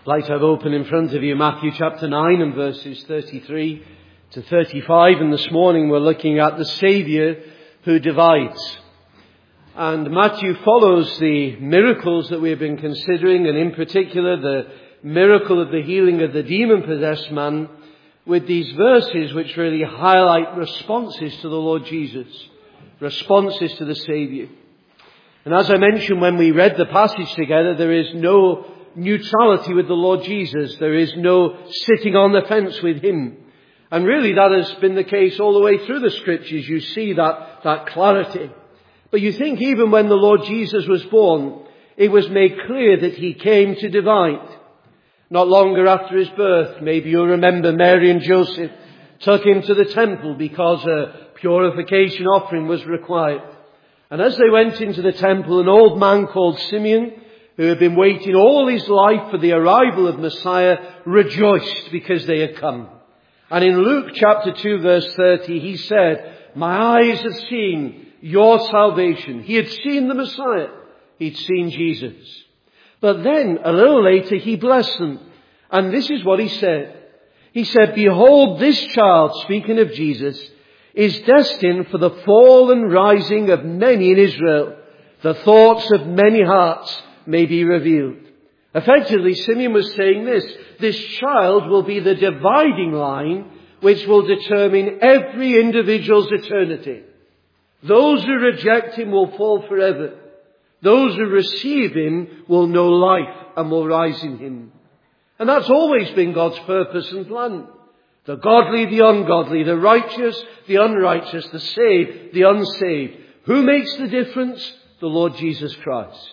Like I've opened in front of you Matthew chapter 9 and verses 33 to 35, and this morning we're looking at the Saviour who divides. And Matthew follows the miracles that we have been considering, and in particular the miracle of the healing of the demon-possessed man, with these verses which really highlight responses to the Lord Jesus, responses to the Saviour. And as I mentioned when we read the passage together, there is no neutrality with the Lord Jesus. There is no sitting on the fence with Him. And really that has been the case all the way through the Scriptures. You see that clarity. But you think even when the Lord Jesus was born, it was made clear that He came to divide. Not longer after His birth, maybe you'll remember Mary and Joseph took Him to the temple because a purification offering was required. And as they went into the temple, an old man called Simeon, who had been waiting all his life for the arrival of Messiah, rejoiced because they had come. And in Luke chapter 2 verse 30, he said, "My eyes have seen your salvation." He had seen the Messiah. He'd seen Jesus. But then, a little later, he blessed them. And this is what he said. He said, "Behold, this child," speaking of Jesus, "is destined for the fall and rising of many in Israel. The thoughts of many hearts may be revealed." Effectively, Simeon was saying this child will be the dividing line which will determine every individual's eternity. Those who reject Him will fall forever. Those who receive Him will know life and will rise in Him. And that's always been God's purpose and plan. The godly, the ungodly, the righteous, the unrighteous, the saved, the unsaved. Who makes the difference? The Lord Jesus Christ.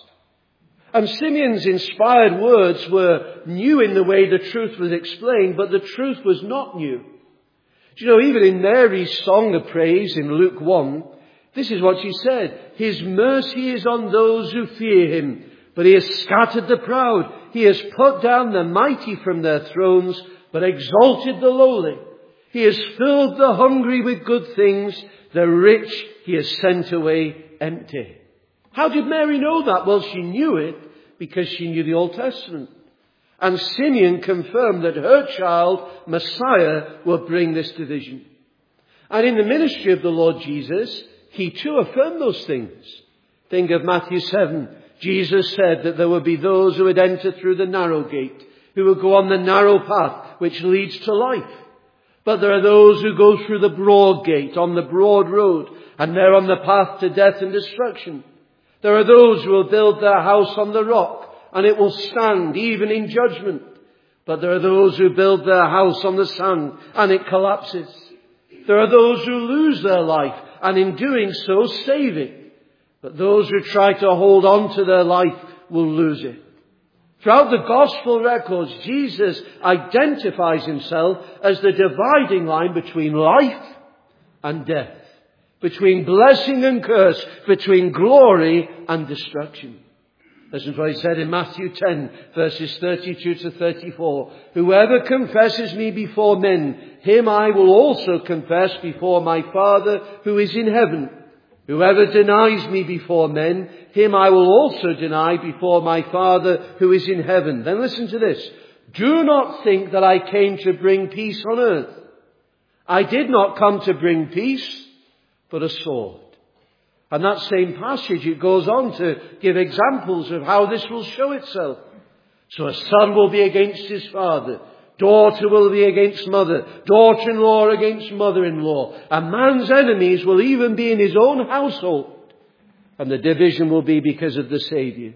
And Simeon's inspired words were new in the way the truth was explained, but the truth was not new. Do you know, even in Mary's song of praise in Luke 1, this is what she said. "His mercy is on those who fear Him, but He has scattered the proud. He has put down the mighty from their thrones, but exalted the lowly. He has filled the hungry with good things. The rich He has sent away empty." How did Mary know that? Well, she knew it because she knew the Old Testament. And Simeon confirmed that her child, Messiah, will bring this division. And in the ministry of the Lord Jesus, He too affirmed those things. Think of Matthew 7. Jesus said that there would be those who would enter through the narrow gate, who would go on the narrow path which leads to life. But there are those who go through the broad gate, on the broad road, and they're on the path to death and destruction. There are those who will build their house on the rock, and it will stand even in judgment. But there are those who build their house on the sand, and it collapses. There are those who lose their life, and in doing so save it. But those who try to hold on to their life will lose it. Throughout the gospel records, Jesus identifies Himself as the dividing line between life and death, between blessing and curse, between glory and destruction. Listen to what He said in Matthew 10, verses 32 to 34. "Whoever confesses Me before men, him I will also confess before My Father who is in heaven. Whoever denies Me before men, him I will also deny before My Father who is in heaven." Then listen to this. "Do not think that I came to bring peace on earth. I did not come to bring peace, but a sword." And that same passage, it goes on to give examples of how this will show itself. "So a son will be against his father. Daughter will be against mother. Daughter-in-law against mother-in-law. A man's enemies will even be in his own household. And the division will be because of the Saviour."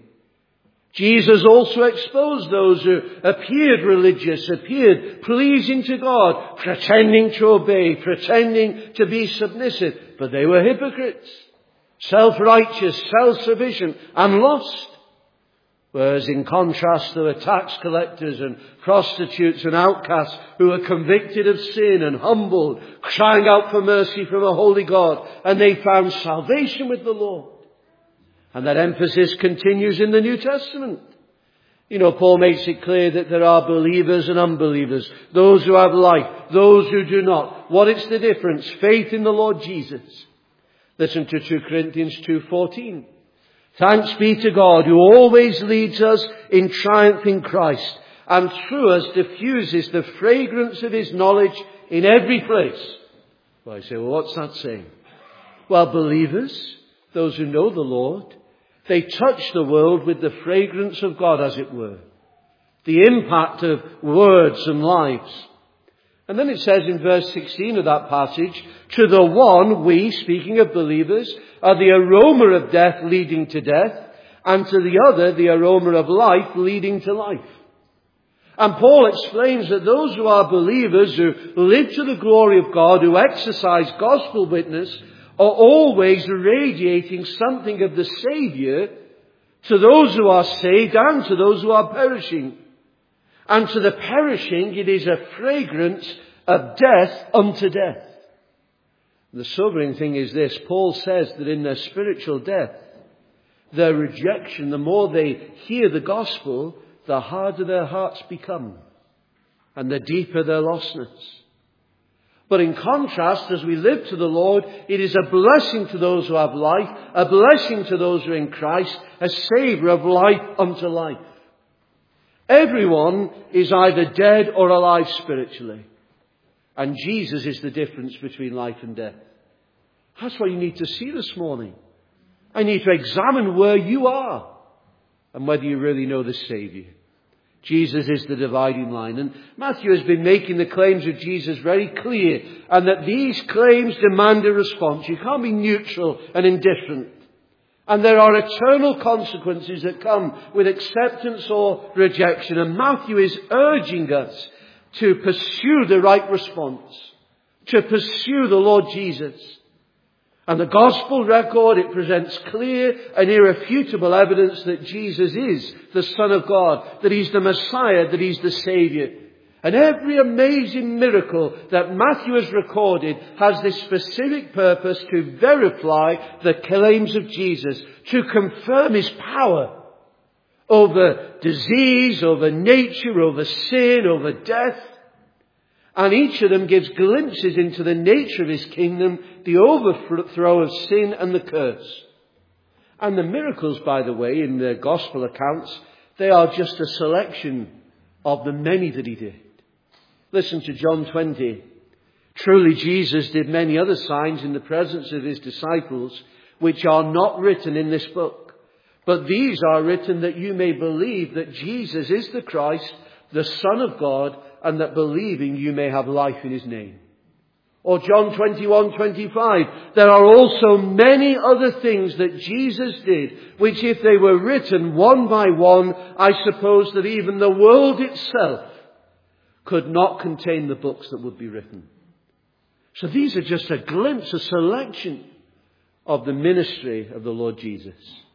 Jesus also exposed those who appeared religious, appeared pleasing to God, pretending to obey, pretending to be submissive. But they were hypocrites, self-righteous, self-sufficient, and lost. Whereas in contrast, there were tax collectors and prostitutes and outcasts who were convicted of sin and humbled, crying out for mercy from a holy God. And they found salvation with the Lord. And that emphasis continues in the New Testament. You know, Paul makes it clear that there are believers and unbelievers, those who have life, those who do not. What is the difference? Faith in the Lord Jesus. Listen to 2 Corinthians 2:14. "Thanks be to God who always leads us in triumph in Christ and through us diffuses the fragrance of his knowledge in every place. Well, I say, well, what's that saying? Well, believers, those who know the Lord, they touch the world with the fragrance of God, as it were. The impact of words and lives. And then it says in verse 16 of that passage, to the one we, speaking of believers, are the aroma of death leading to death, and to the other the aroma of life leading to life. And Paul explains that those who are believers, who live to the glory of God, who exercise gospel witness, are always radiating something of the Saviour to those who are saved and to those who are perishing. And to the perishing it is a fragrance of death unto death. The sobering thing is this: Paul says that in their spiritual death, their rejection, the more they hear the gospel, the harder their hearts become, and the deeper their lostness. But in contrast, as we live to the Lord, it is a blessing to those who have life, a blessing to those who are in Christ, a savour of life unto life. Everyone is either dead or alive spiritually. And Jesus is the difference between life and death. That's what you need to see this morning. I need to examine where you are and whether you really know the Saviour. Jesus is the dividing line. And Matthew has been making the claims of Jesus very clear, and that these claims demand a response. You can't be neutral and indifferent. And there are eternal consequences that come with acceptance or rejection. And Matthew is urging us to pursue the right response, to pursue the Lord Jesus. And the gospel record, it presents clear and irrefutable evidence that Jesus is the Son of God, that He's the Messiah, that He's the Saviour. And every amazing miracle that Matthew has recorded has this specific purpose to verify the claims of Jesus, to confirm His power over disease, over nature, over sin, over death. And each of them gives glimpses into the nature of His kingdom, the overthrow of sin and the curse. And the miracles, by the way, in the gospel accounts, they are just a selection of the many that He did. Listen to John 20. Truly Jesus did many other signs in the presence of His disciples, which are not written in this book. But these are written that you may believe that Jesus is the Christ, the Son of God, and that believing you may have life in His name. Or John 21:25. There are also many other things that Jesus did, which if they were written one by one, I suppose that even the world itself could not contain the books that would be written. So these are just a glimpse, a selection of the ministry of the Lord Jesus.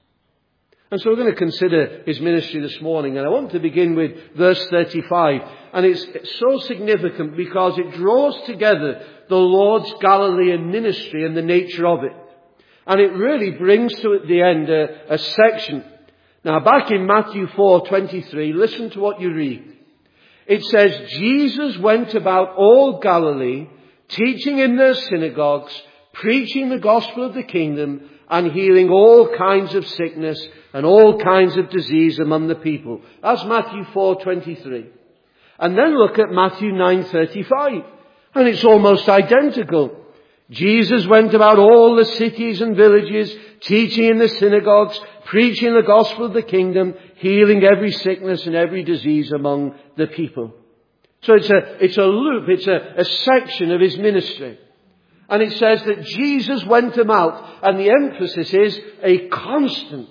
And so we're going to consider His ministry this morning. And I want to begin with verse 35. And it's so significant because it draws together the Lord's Galilean ministry and the nature of it. And it really brings to at the end a section. Now back in Matthew 4:23, listen to what you read. It says, Jesus went about all Galilee, teaching in their synagogues, preaching the gospel of the kingdom, and healing all kinds of sickness and all kinds of disease among the people. That's Matthew 4:23. And then look at Matthew 9:35. And it's almost identical. Jesus went about all the cities and villages, teaching in the synagogues, preaching the gospel of the kingdom, healing every sickness and every disease among the people. So it's a loop, it's a section of His ministry. And it says that Jesus went about, and the emphasis is a constant,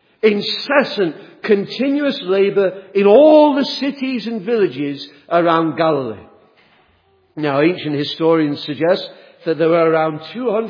incessant, continuous labour in all the cities and villages around Galilee. Now, ancient historians suggest that there were around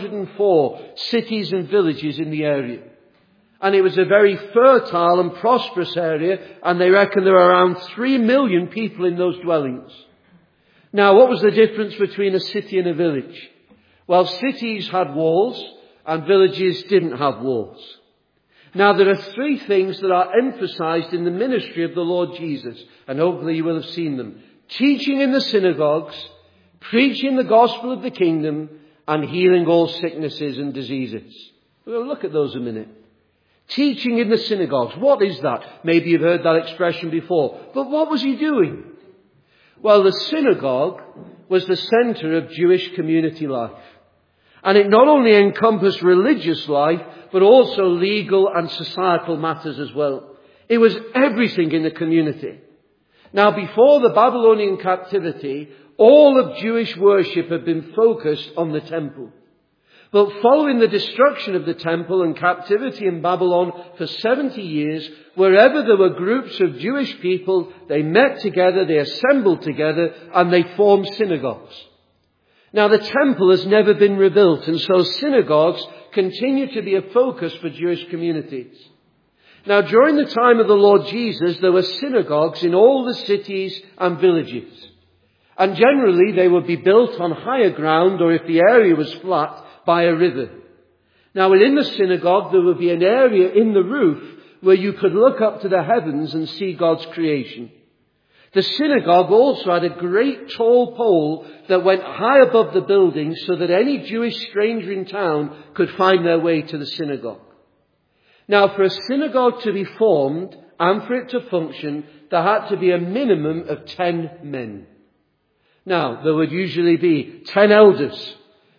204 cities and villages in the area. And it was a very fertile and prosperous area, and they reckon there were around 3 million people in those dwellings. Now, what was the difference between a city and a village? Well, cities had walls and villages didn't have walls. Now, there are 3 things that are emphasized in the ministry of the Lord Jesus, and hopefully you will have seen them. Teaching in the synagogues, preaching the gospel of the kingdom, and healing all sicknesses and diseases. We'll look at those a minute. Teaching in the synagogues. What is that? Maybe you've heard that expression before. But what was he doing? Well, the synagogue was the centre of Jewish community life. And it not only encompassed religious life, but also legal and societal matters as well. It was everything in the community. Now, before the Babylonian captivity, all of Jewish worship had been focused on the temple. But following the destruction of the temple and captivity in Babylon for 70 years, wherever there were groups of Jewish people, they met together, they assembled together, and they formed synagogues. Now, the temple has never been rebuilt, and so synagogues continue to be a focus for Jewish communities. Now, during the time of the Lord Jesus, there were synagogues in all the cities and villages. And generally, they would be built on higher ground, or if the area was flat, by a river. Now, within the synagogue, there would be an area in the roof where you could look up to the heavens and see God's creation. The synagogue also had a great tall pole that went high above the building so that any Jewish stranger in town could find their way to the synagogue. Now, for a synagogue to be formed and for it to function, there had to be a minimum of 10 men. Now, there would usually be 10 elders.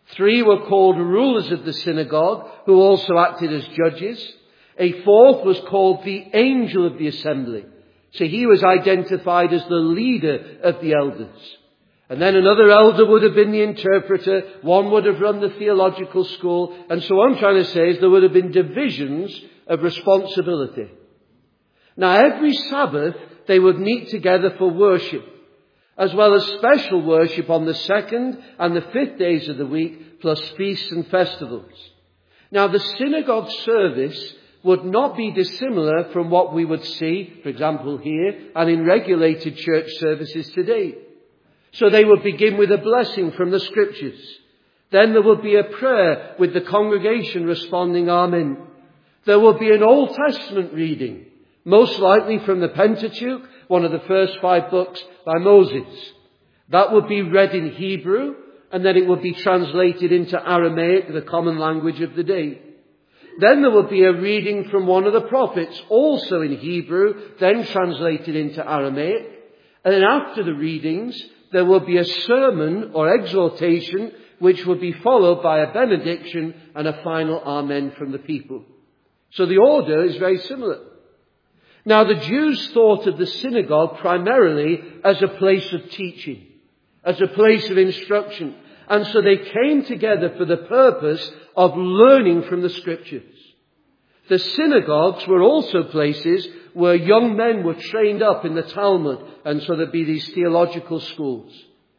3 were called rulers of the synagogue, who also acted as judges. A 4th was called the angel of the assembly. So he was identified as the leader of the elders. And then another elder would have been the interpreter. 1 would have run the theological school. And so what I'm trying to say is there would have been divisions of responsibility. Now, every Sabbath, they would meet together for worship, as well as special worship on the 2nd and the 5th days of the week, plus feasts and festivals. Now, the synagogue service would not be dissimilar from what we would see, for example, here and in regulated church services today. So they would begin with a blessing from the Scriptures. Then there would be a prayer with the congregation responding, Amen. There would be an Old Testament reading, most likely from the Pentateuch, one of the first 5 books by Moses. That would be read in Hebrew, and then it would be translated into Aramaic, the common language of the day. Then there would be a reading from one of the prophets, also in Hebrew, then translated into Aramaic. And then after the readings, there would be a sermon or exhortation, which would be followed by a benediction and a final Amen from the people. So the order is very similar. Now, the Jews thought of the synagogue primarily as a place of teaching, as a place of instruction. And so they came together for the purpose of learning from the Scriptures. The synagogues were also places where young men were trained up in the Talmud, and so there'd be these theological schools.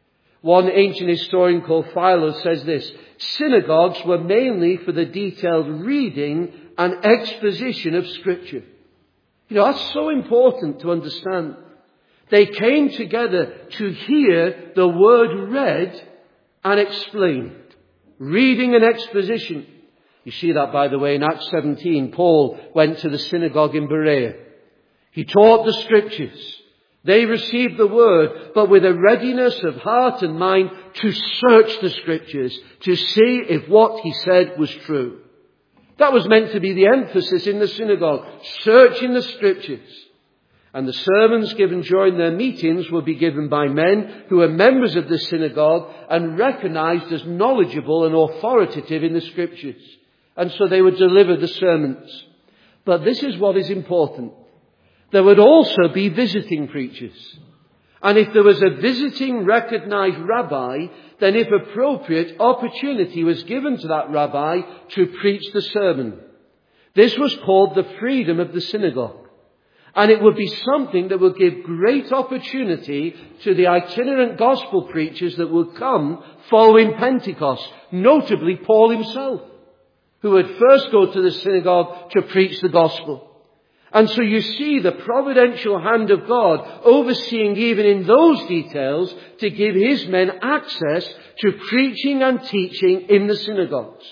One ancient historian called Philo says this: synagogues were mainly for the detailed reading and exposition of Scripture. You know, that's so important to understand. They came together to hear the Word read and explained. Reading and exposition. You see that, by the way, in Acts 17. Paul went to the synagogue in Berea. He taught the Scriptures. They received the Word, but with a readiness of heart and mind to search the Scriptures, to see if what he said was true. That was meant to be the emphasis in the synagogue, searching the Scriptures. And the sermons given during their meetings will be given by men who are members of the synagogue and recognized as knowledgeable and authoritative in the Scriptures. And so they would deliver the sermons. But this is what is important. There would also be visiting preachers. And if there was a visiting recognized rabbi, then if appropriate, opportunity was given to that rabbi to preach the sermon. This was called the freedom of the synagogue. And it would be something that would give great opportunity to the itinerant gospel preachers that would come following Pentecost, notably Paul himself, who would first go to the synagogue to preach the gospel. And so you see the providential hand of God overseeing even in those details to give his men access to preaching and teaching in the synagogues.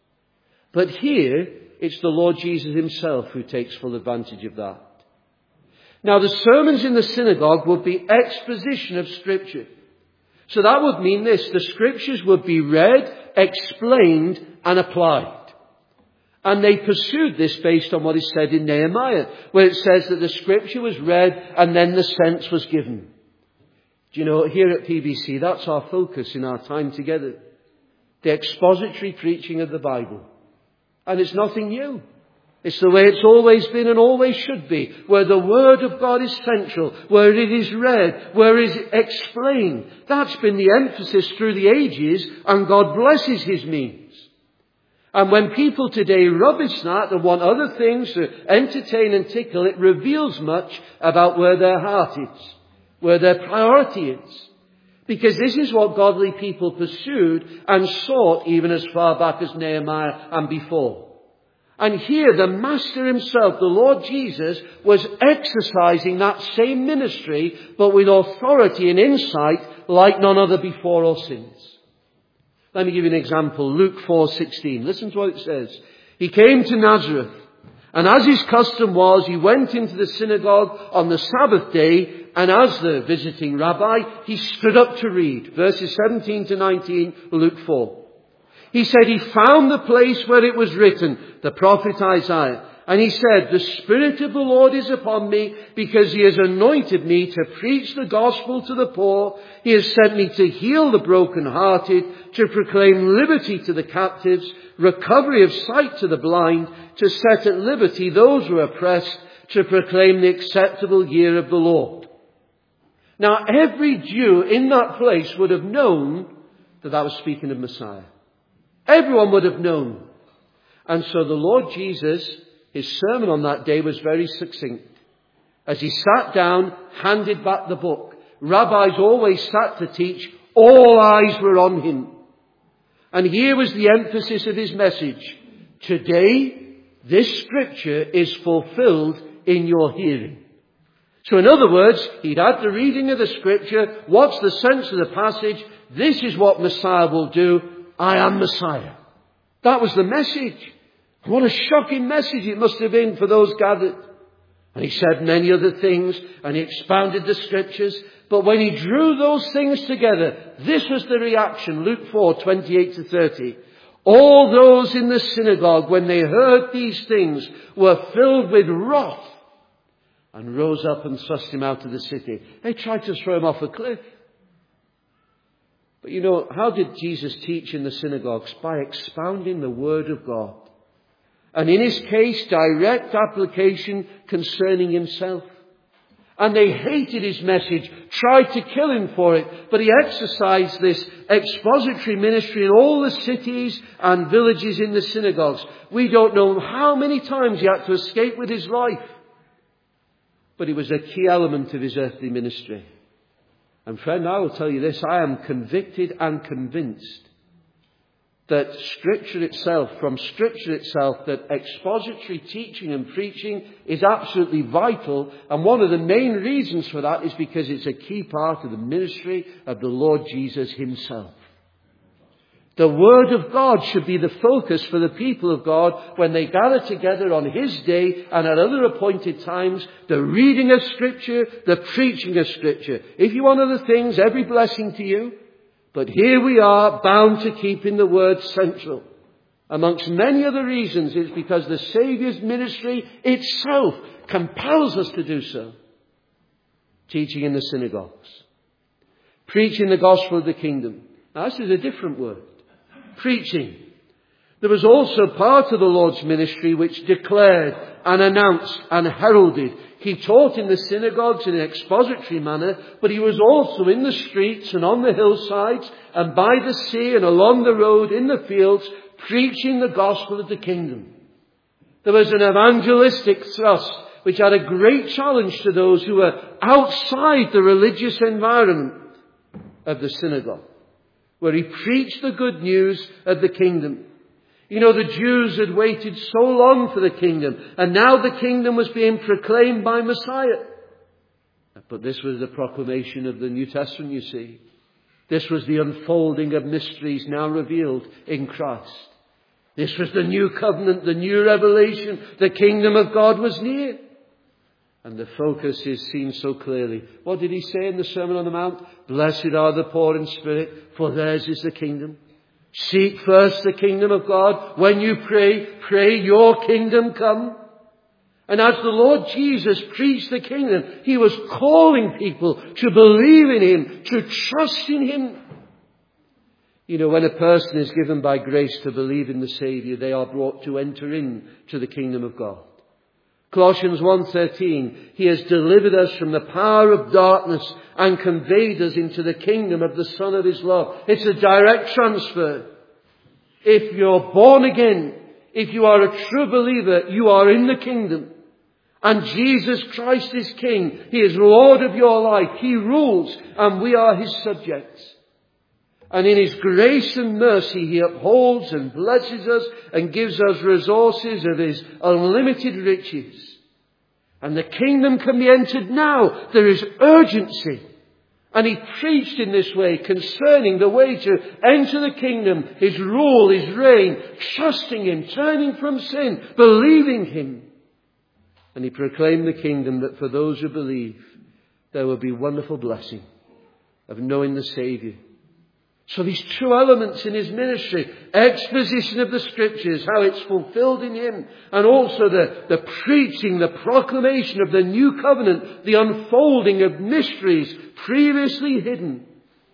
But here, it's the Lord Jesus himself who takes full advantage of that. Now, the sermons in the synagogue would be exposition of Scripture. So that would mean this: the Scriptures would be read, explained, and applied. And they pursued this based on what is said in Nehemiah, where it says that the scripture was read and then the sense was given. Do you know, here at PBC, that's our focus in our time together. The expository preaching of the Bible. And it's nothing new. It's the way it's always been and always should be, where the Word of God is central, where it is read, where it is explained. That's been the emphasis through the ages, and God blesses His means. And when people today rubbish that and want other things to entertain and tickle, it reveals much about where their heart is, where their priority is. Because this is what godly people pursued and sought even as far back as Nehemiah and before. And here the Master himself, the Lord Jesus, was exercising that same ministry, but with authority and insight like none other before or since. Let me give you an example. Luke 4:16. Listen to what it says. He came to Nazareth, and as his custom was, he went into the synagogue on the Sabbath day, and as the visiting rabbi, he stood up to read. Verses 17 to 19, Luke 4. He said he found the place where it was written, the prophet Isaiah. And he said, the Spirit of the Lord is upon me, because he has anointed me to preach the gospel to the poor. He has sent me to heal the brokenhearted, to proclaim liberty to the captives, recovery of sight to the blind, to set at liberty those who are oppressed, to proclaim the acceptable year of the Lord. Now, every Jew in that place would have known that that was speaking of Messiah. Everyone would have known. And so the Lord Jesus, his sermon on that day was very succinct. As he sat down, handed back the book. Rabbis always sat to teach. All eyes were on him. And here was the emphasis of his message. Today, this scripture is fulfilled in your hearing. So in other words, he'd had the reading of the scripture. What's the sense of the passage? This is what Messiah will do. I am Messiah. That was the message. What a shocking message it must have been for those gathered. And he said many other things, and he expounded the scriptures. But when he drew those things together, this was the reaction. Luke 4:28 to 30. All those in the synagogue, when they heard these things, were filled with wrath and rose up and thrust him out of the city. They tried to throw him off a cliff. But you know, how did Jesus teach in the synagogues? By expounding the Word of God. And in his case, direct application concerning himself. And they hated his message, tried to kill him for it. But he exercised this expository ministry in all the cities and villages in the synagogues. We don't know how many times he had to escape with his life. But it was a key element of his earthly ministry. And friend, I will tell you this, I am convicted and convinced that Scripture itself, from Scripture itself, that expository teaching and preaching is absolutely vital. And one of the main reasons for that is because it's a key part of the ministry of the Lord Jesus himself. The Word of God should be the focus for the people of God when they gather together on His day and at other appointed times. The reading of Scripture, the preaching of Scripture. If you want other things, every blessing to you. But here we are, bound to keeping the Word central. Amongst many other reasons, it's because the Saviour's ministry itself compels us to do so. Teaching in the synagogues. Preaching the gospel of the kingdom. Now, this is a different word. Preaching. There was also part of the Lord's ministry which declared and announced and heralded. He taught in the synagogues in an expository manner, but he was also in the streets and on the hillsides and by the sea and along the road in the fields, preaching the gospel of the kingdom. There was an evangelistic thrust which had a great challenge to those who were outside the religious environment of the synagogue, where he preached the good news of the kingdom. You know, the Jews had waited so long for the kingdom, and now the kingdom was being proclaimed by Messiah. But this was the proclamation of the New Testament, you see. This was the unfolding of mysteries now revealed in Christ. This was the new covenant, the new revelation. The kingdom of God was near. And the focus is seen so clearly. What did he say in the Sermon on the Mount? Blessed are the poor in spirit, for theirs is the kingdom. Seek first the kingdom of God. When you pray, pray your kingdom come. And as the Lord Jesus preached the kingdom, He was calling people to believe in Him, to trust in Him. You know, when a person is given by grace to believe in the Saviour, they are brought to enter into the kingdom of God. Colossians 1:13, He has delivered us from the power of darkness and conveyed us into the kingdom of the Son of His love. It's a direct transfer. If you're born again, if you are a true believer, you are in the kingdom. And Jesus Christ is King. He is Lord of your life. He rules, and we are His subjects. And in His grace and mercy, He upholds and blesses us and gives us resources of His unlimited riches. And the kingdom can be entered now. There is urgency. And He preached in this way concerning the way to enter the kingdom, His rule, His reign, trusting Him, turning from sin, believing Him. And He proclaimed the kingdom that for those who believe, there will be wonderful blessing of knowing the Saviour. So these two elements in His ministry, exposition of the Scriptures, how it's fulfilled in Him, and also the preaching, the proclamation of the new covenant, the unfolding of mysteries previously hidden.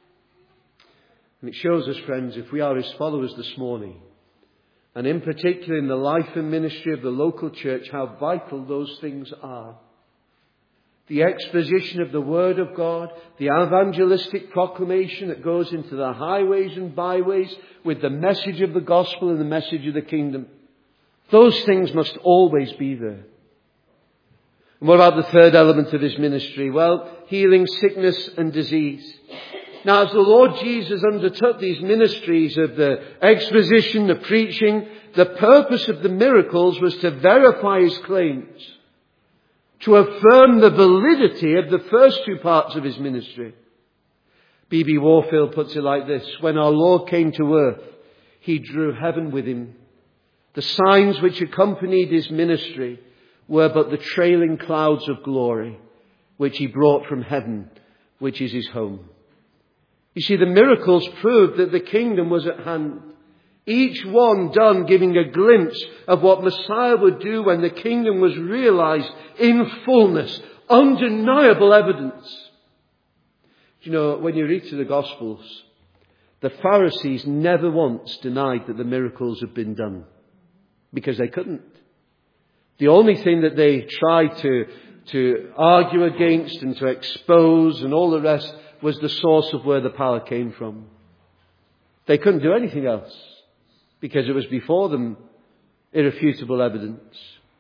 And it shows us, friends, if we are His followers this morning, and in particular in the life and ministry of the local church, how vital those things are. The exposition of the Word of God, the evangelistic proclamation that goes into the highways and byways with the message of the gospel and the message of the kingdom. Those things must always be there. And what about the third element of His ministry? Well, healing sickness and disease. Now, as the Lord Jesus undertook these ministries of the exposition, the preaching, the purpose of the miracles was to verify His claims, to affirm the validity of the first two parts of His ministry. B.B. Warfield puts it like this: when our Lord came to earth, He drew heaven with Him. The signs which accompanied His ministry were but the trailing clouds of glory, which He brought from heaven, which is His home. You see, the miracles proved that the kingdom was at hand. Each one done giving a glimpse of what Messiah would do when the kingdom was realized in fullness. Undeniable evidence. You know, when you read through the Gospels, the Pharisees never once denied that the miracles had been done. Because they couldn't. The only thing that they tried to argue against and to expose and all the rest was the source of where the power came from. They couldn't do anything else because it was before them irrefutable evidence.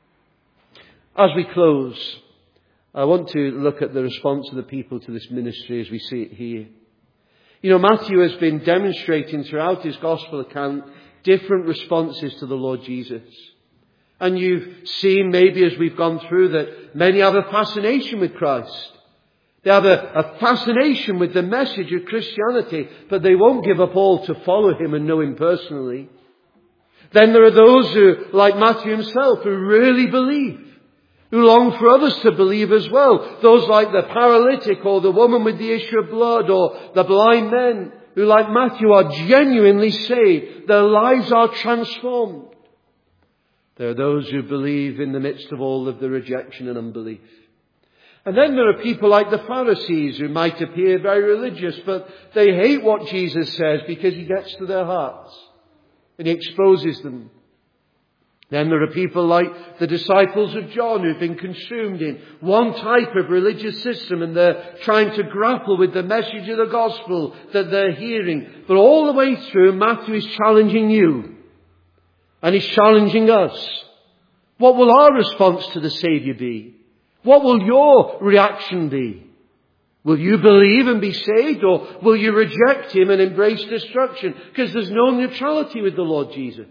As we close, I want to look at the response of the people to this ministry as we see it here. You know, Matthew has been demonstrating throughout his gospel account different responses to the Lord Jesus. And you've seen maybe as we've gone through that many have a fascination with Christ. They have a fascination with the message of Christianity, but they won't give up all to follow Him and know Him personally. Then there are those who, like Matthew himself, who really believe, who long for others to believe as well. Those like the paralytic or the woman with the issue of blood or the blind men who, like Matthew, are genuinely saved. Their lives are transformed. There are those who believe in the midst of all of the rejection and unbelief. And then there are people like the Pharisees who might appear very religious, but they hate what Jesus says because He gets to their hearts and He exposes them. Then there are people like the disciples of John who've been consumed in one type of religious system and they're trying to grapple with the message of the gospel that they're hearing. But all the way through, Matthew is challenging you and he's challenging us. What will our response to the Saviour be? What will your reaction be? Will you believe and be saved, or will you reject Him and embrace destruction? Because there's no neutrality with the Lord Jesus.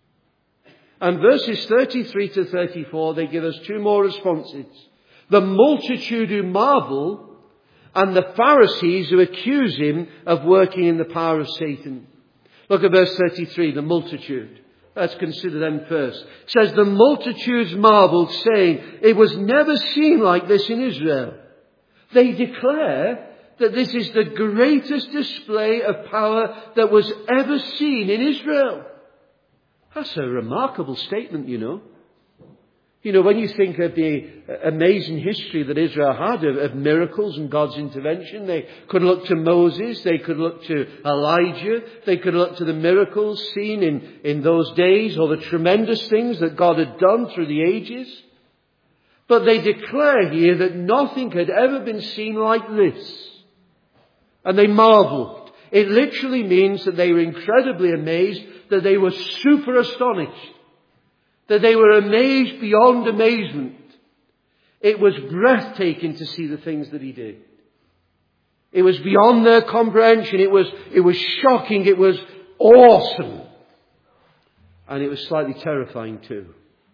And verses 33 to 34, they give us two more responses. The multitude who marvel, and the Pharisees who accuse Him of working in the power of Satan. Look at verse 33, the multitude. Let's consider them first. It says, the multitudes marveled, saying, it was never seen like this in Israel. They declare that this is the greatest display of power that was ever seen in Israel. That's a remarkable statement, you know. You know, when you think of the amazing history that Israel had of miracles and God's intervention, they could look to Moses, they could look to Elijah, they could look to the miracles seen in those days, or the tremendous things that God had done through the ages. But they declare here that nothing had ever been seen like this. And they marveled. It literally means that they were incredibly amazed, that they were super astonished, that they were amazed beyond amazement. It was breathtaking to see the things that he did. It was beyond their comprehension. It was shocking. It was awesome. And it was slightly terrifying too.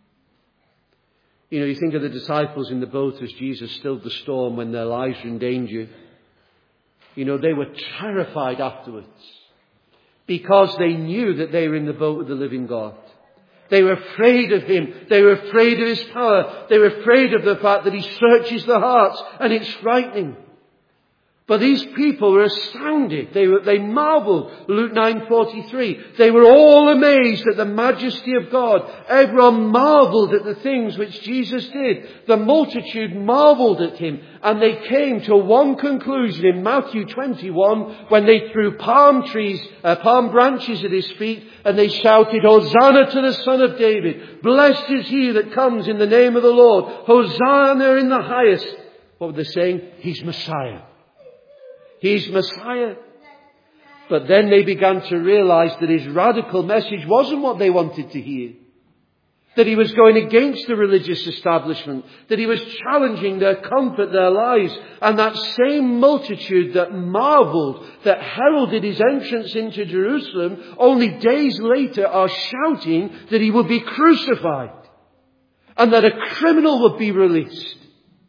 You know, you think of the disciples in the boat as Jesus stilled the storm when their lives were in danger. You know, they were terrified afterwards because they knew that they were in the boat with the living God. They were afraid of him. They were afraid of his power. They were afraid of the fact that he searches the hearts, and it's frightening. But these people were astounded. They marveled. Luke 9:43. They were all amazed at the majesty of God. Everyone marveled at the things which Jesus did. The multitude marveled at him. And they came to one conclusion in Matthew 21 when they threw palm branches at his feet, and they shouted, "Hosanna to the Son of David. Blessed is he that comes in the name of the Lord. Hosanna in the highest." What were they saying? He's Messiah. He's Messiah. But then they began to realize that his radical message wasn't what they wanted to hear. That he was going against the religious establishment. That he was challenging their comfort, their lives. And that same multitude that marveled, that heralded his entrance into Jerusalem, only days later are shouting that he would be crucified. And that a criminal would be released.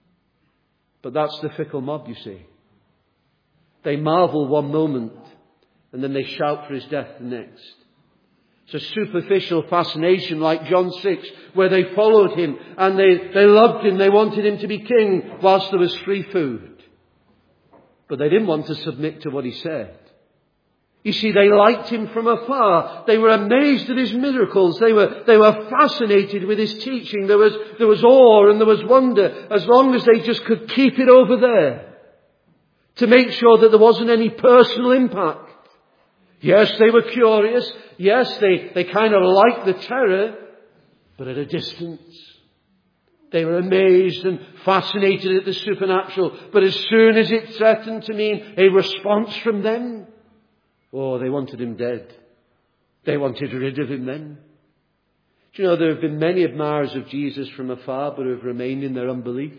But that's the fickle mob, you see. They marvel one moment, and then they shout for his death the next. It's a superficial fascination like John 6, where they followed him and they loved him. They wanted him to be king whilst there was free food. But they didn't want to submit to what he said. You see, they liked him from afar. They were amazed at his miracles. They were fascinated with his teaching. There was awe and there was wonder, as long as they just could keep it over there, to make sure that there wasn't any personal impact. Yes, they were curious. Yes, they kind of liked the terror, but at a distance. They were amazed and fascinated at the supernatural. But as soon as it threatened to mean a response from them, they wanted him dead. They wanted rid of him then. Do you know, there have been many admirers of Jesus from afar, but who have remained in their unbelief.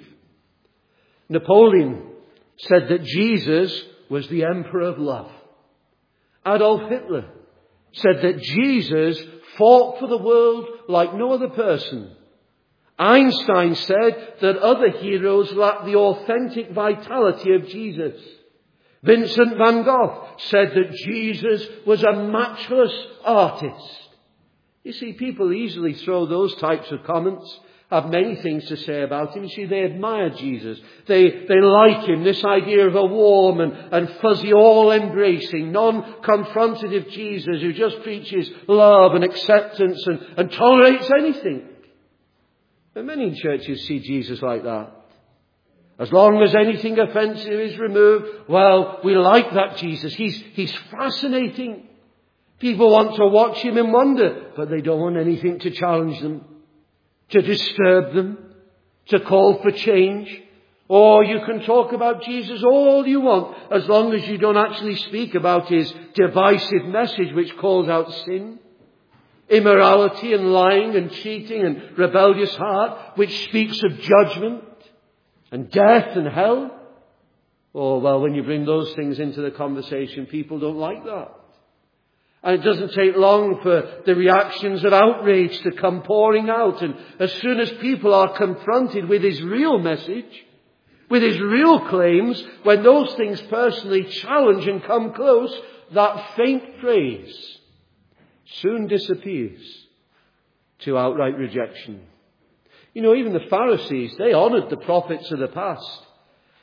Napoleon said that Jesus was the emperor of love. Adolf Hitler said that Jesus fought for the world like no other person. Einstein said that other heroes lacked the authentic vitality of Jesus. Vincent van Gogh said that Jesus was a matchless artist. You see, people easily throw those types of comments, have many things to say about him. You see, they admire Jesus. They like him. This idea of a warm and fuzzy, all-embracing, non-confrontative Jesus who just preaches love and acceptance and tolerates anything. And many churches see Jesus like that. As long as anything offensive is removed, we like that Jesus. He's fascinating. People want to watch him and wonder, but they don't want anything to challenge them, to disturb them, to call for change. Or you can talk about Jesus all you want, as long as you don't actually speak about his divisive message which calls out sin, immorality and lying and cheating and rebellious heart, which speaks of judgment and death and hell. When you bring those things into the conversation, people don't like that. And it doesn't take long for the reactions of outrage to come pouring out. And as soon as people are confronted with his real message, with his real claims, when those things personally challenge and come close, that faint praise soon disappears to outright rejection. You know, even the Pharisees, they honoured the prophets of the past.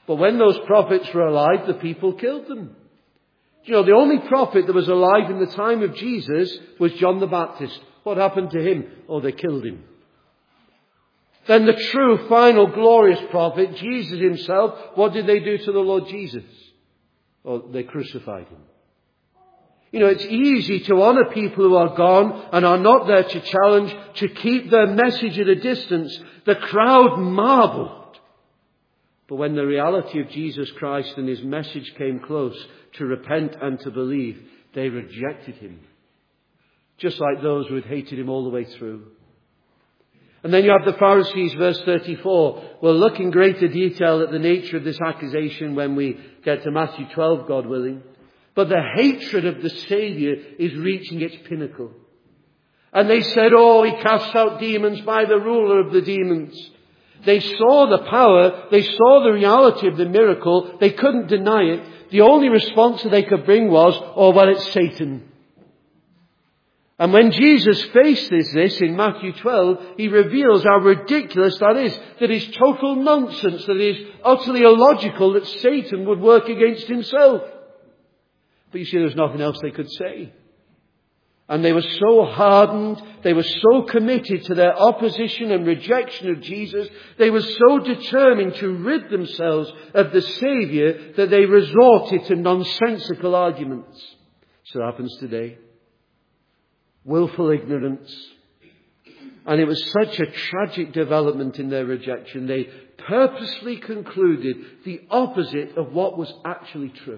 But when those prophets were alive, the people killed them. You know, the only prophet that was alive in the time of Jesus was John the Baptist. What happened to him? Oh, they killed him. Then the true, final, glorious prophet, Jesus himself, what did they do to the Lord Jesus? Oh, they crucified him. You know, it's easy to honour people who are gone and are not there to challenge, to keep their message at a distance. The crowd marvelled. But when the reality of Jesus Christ and his message came close, to repent and to believe, they rejected him. Just like those who had hated him all the way through. And then you have the Pharisees, verse 34. We'll look in greater detail at the nature of this accusation when we get to Matthew 12, God willing. But the hatred of the Saviour is reaching its pinnacle. And they said, oh, he casts out demons by the ruler of the demons. They saw the power, they saw the reality of the miracle, they couldn't deny it. The only response that they could bring was, oh, well, it's Satan. And when Jesus faces this in Matthew 12, he reveals how ridiculous that is it's total nonsense, that it is utterly illogical that Satan would work against himself. But you see, there was nothing else they could say. And they were so hardened, they were so committed to their opposition and rejection of Jesus, they were so determined to rid themselves of the Saviour that they resorted to nonsensical arguments. So it happens today. Willful ignorance. And it was such a tragic development in their rejection. They purposely concluded the opposite of what was actually true.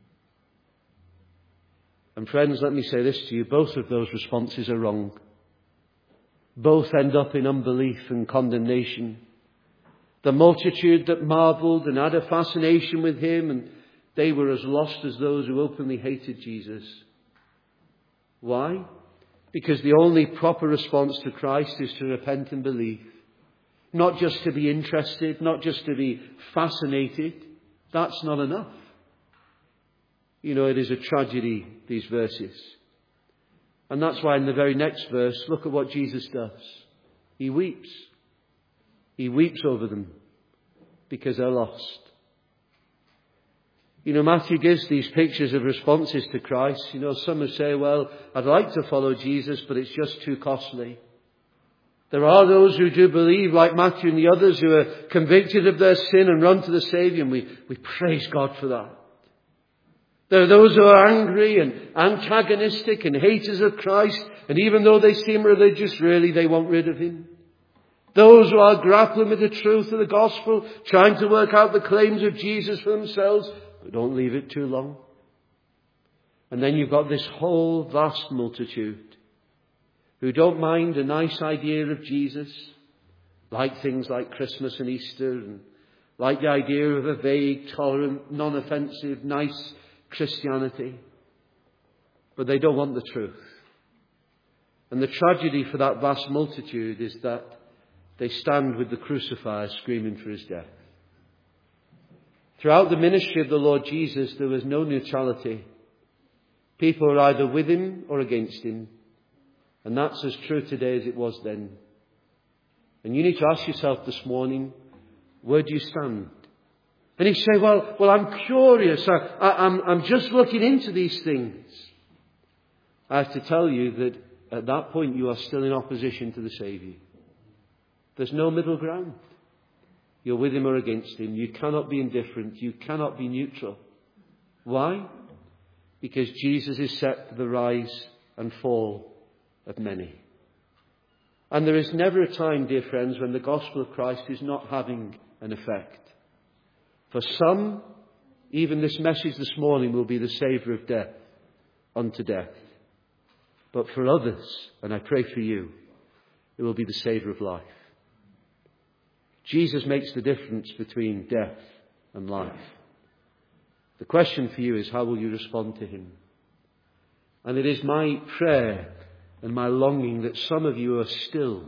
And friends, let me say this to you. Both of those responses are wrong. Both end up in unbelief and condemnation. The multitude that marvelled and had a fascination with him, and they were as lost as those who openly hated Jesus. Why? Because the only proper response to Christ is to repent and believe. Not just to be interested, not just to be fascinated. That's not enough. You know, it is a tragedy, these verses. And that's why in the very next verse, look at what Jesus does. He weeps. He weeps over them because they're lost. You know, Matthew gives these pictures of responses to Christ. You know, some who say, well, I'd like to follow Jesus, but it's just too costly. There are those who do believe, like Matthew and the others, who are convicted of their sin and run to the Saviour, and we praise God for that. There are those who are angry and antagonistic and haters of Christ, and even though they seem religious, really they want rid of him. Those who are grappling with the truth of the gospel, trying to work out the claims of Jesus for themselves, but don't leave it too long. And then you've got this whole vast multitude who don't mind a nice idea of Jesus, like things like Christmas and Easter, and like the idea of a vague, tolerant, non-offensive, nice Christianity. But they don't want the truth. And the tragedy for that vast multitude is that they stand with the crucifier screaming for his death. Throughout the ministry of the Lord Jesus, there was no neutrality. People were either with him or against him. And that's as true today as it was then. And you need to ask yourself this morning, where do you stand? And you say, well, I'm curious. I'm just looking into these things. I have to tell you that at that point you are still in opposition to the Saviour. There's no middle ground. You're with him or against him. You cannot be indifferent. You cannot be neutral. Why? Because Jesus is set for the rise and fall of many. And there is never a time, dear friends, when the gospel of Christ is not having an effect. For some, even this message this morning will be the savour of death unto death. But for others, and I pray for you, it will be the savour of life. Jesus makes the difference between death and life. The question for you is, how will you respond to him? And it is my prayer and my longing that some of you are still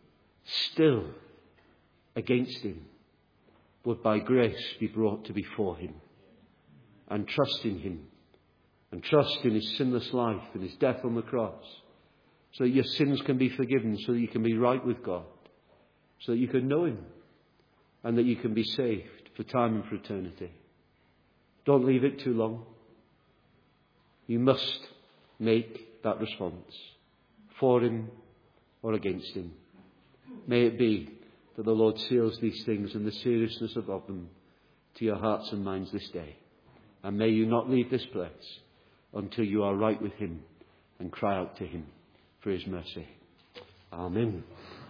against him, would by grace be brought to before him and trust in him and trust in his sinless life and his death on the cross, so that your sins can be forgiven, so that you can be right with God, so that you can know him and that you can be saved for time and for eternity. Don't leave it too long. You must make that response, for him or against him. May it be that the Lord seals these things and the seriousness of them to your hearts and minds this day. And may you not leave this place until you are right with him and cry out to him for his mercy. Amen.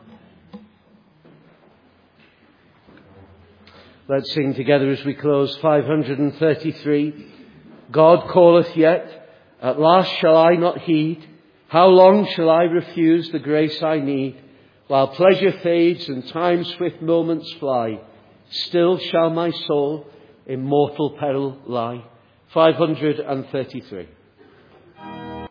Let's sing together as we close 533. God calleth yet, at last shall I not heed? How long shall I refuse the grace I need? While pleasure fades and time's swift moments fly, still shall my soul in mortal peril lie. 533.